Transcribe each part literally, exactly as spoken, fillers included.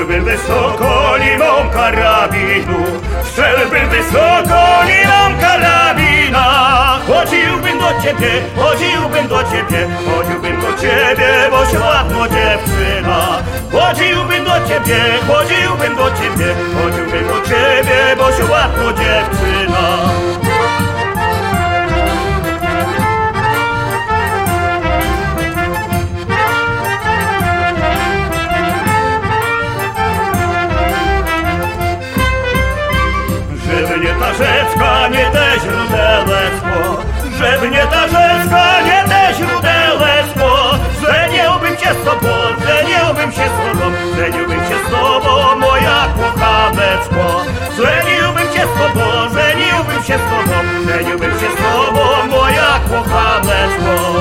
Strzelbym wysoko, nie mam karabinu. Strzelbym wysoko, nie mam karabina. Chodziłbym do ciebie, chodziłbym do ciebie, chodziłbym do ciebie, bo się ładno dziewczyna. Chodziłbym do ciebie, chodziłbym do ciebie, chodziłbym do ciebie, bo się ładno dziewczyna. Żeby nie ta rzeczka, nie te źródełeczko, żeby nie ta rzeczka, nie te źródełeczko. Żeniłbym się z tobą, żeniłbym się z tobą, żeniłbym się z tobą, moja kochaneczko. Żeniłbym się z tobą, żeniłbym się z tobą, żeniłbym się z tobą, moja kochaneczko.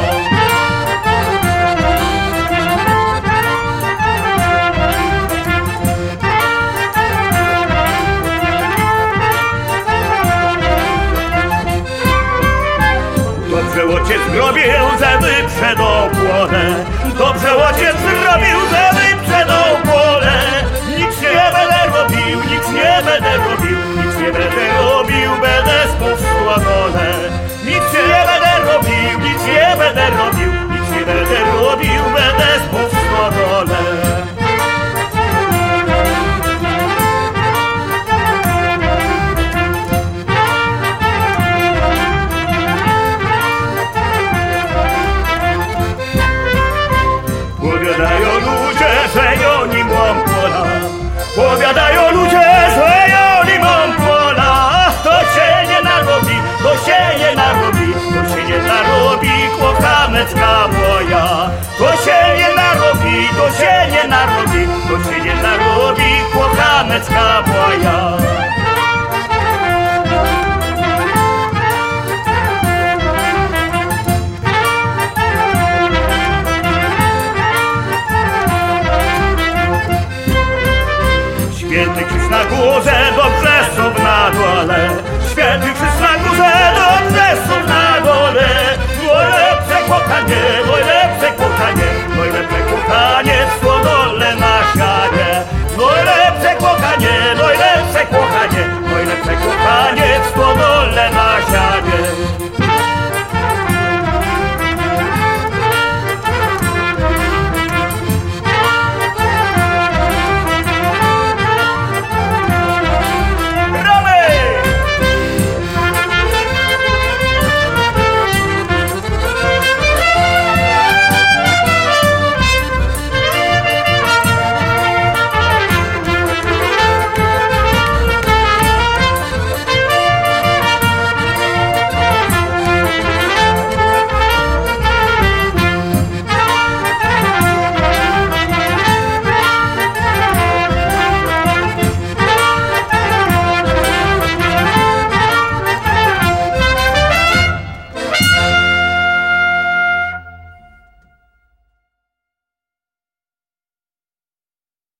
Dobrze ojciec zrobił, żeby przedał pole. Dobrze ojciec zrobił, żeby przedał pole. Nic nie będę robił, nic nie będę robił, nic nie będę robił, będę spowstrzymany. Nic nie będę robił, nic nie będę robił, nic nie będę robił, będę spowstrzymany. Powiadają ludzie, że ja nie mam pola. Powiadają ludzie, że ja nie mam pola. To się nie narobi, to się nie narobi, to się nie narobi, kochaneczka moja. To się nie narobi, to się nie narobi, to się nie narobi, kochaneczka moja.